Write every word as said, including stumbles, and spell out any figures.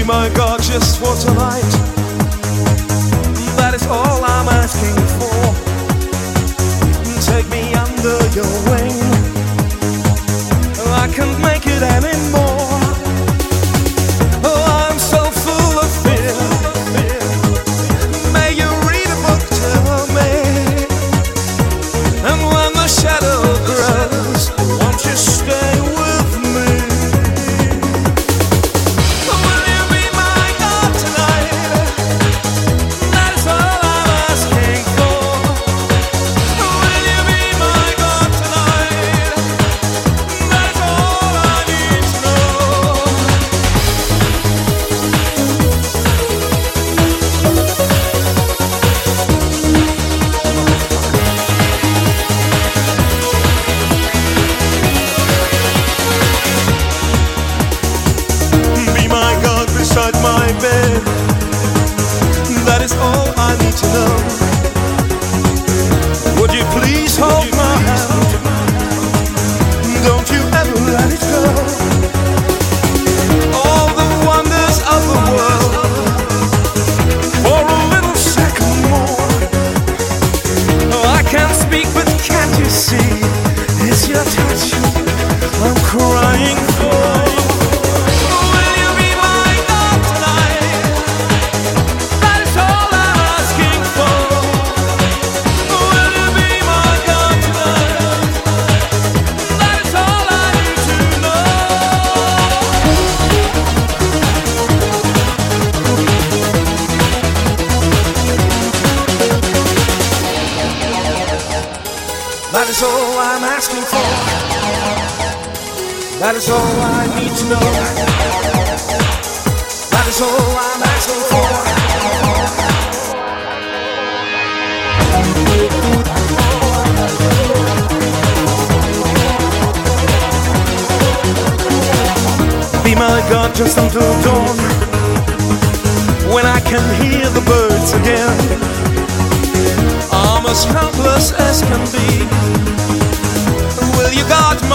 Be my God just for tonight. That is all I'm asking for. Take me under your wing. I can't make it anymore. Oh, I'm so full of fear. May you read a book to me. And when the shadow grows, won't you stay with me? Will you be my God tonight? That is all I'm asking for. Will you be my God tonight? That is all I need to know. Be my God beside my bed. That is all I need to know. Would you please hold my hand? Don't you ever let it go. All the wonders of the world for a little second more. Oh, I can't speak, but can't you see? It's your touch I'm crying for. Will you be my God tonight? That is all I'm asking for. Will you be my God tonight? That is all I need to know. That is all I'm asking for. That is all I need to know. That is all I'm asking for. Be my God just until dawn, when I can hear the birds again. I'm as helpless as can be. Will you guard me?